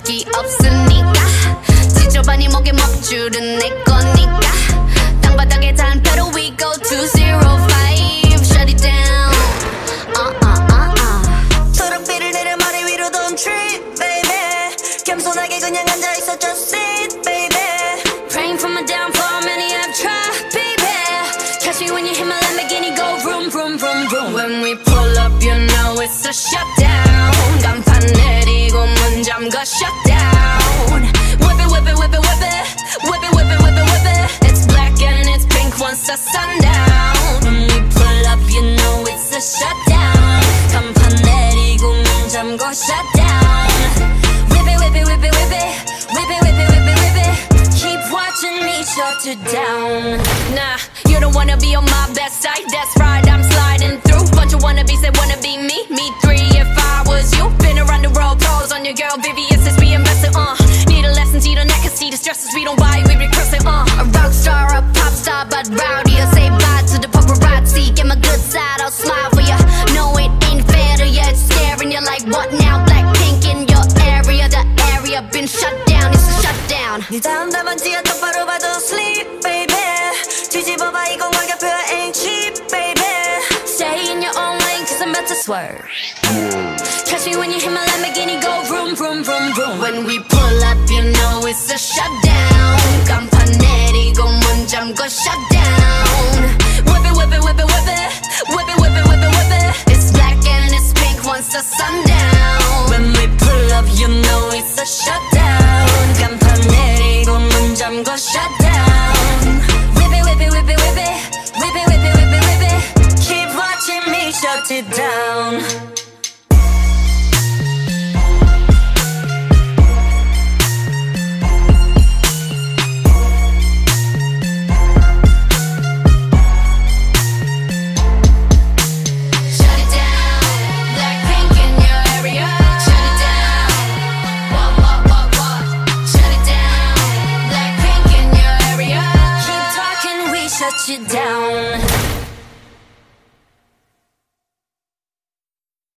적이 없으니까 지저분이 목에 먹줄은 내 거니까 땅바닥에 단표로 we go 205 shut it down 초록빛을 내려 머리 위로 don't trip baby 겸손하게 그냥 앉아있어 just sit baby Praying for my downfall many have tried baby Catch me when you hit my Lamborghini go vroom vroom vroom vroom When we pull up you know it's a shutdown 간판 내리고 문 잠가 shutdown Whip it whip it whip it whip it Whip it whip it whip it whip it It's black and it's pink once the sun down When we pull up you know it's a shutdown 간판 내리고 문 잠가 shutdown Whip it whip it whip it whip it Whip it whip it whip it whip it Keep watching me shut it down Nah, you don't wanna be on my best side That's right, I'm sliding through Bunch of wannabes that wanna be me Me three if I was you Been around the world, pose on your girl VVS is reinvested, Need a lesson, see the neck and see the stresses We don't buy, we recurse it, A rock star, a pop star, but rowdy I say bye to the paparazzi Get my good side, I'll smile for ya No, it ain't fair to ya, it's scaring you Like what now, Blackpink in your area The area been shut down, it's a shutdown 네 다음 답안지야 똑바로 봐도 sleep baby 뒤집어봐 이 공간표야 ain't cheap baby Stay in your own lane cause I'm about to swerve Catch me when you hit my Lamborghini go vroom vroom vroom vroom When we pull up you know it's a shutdown 간판 내리고 문 잠궈 shutdown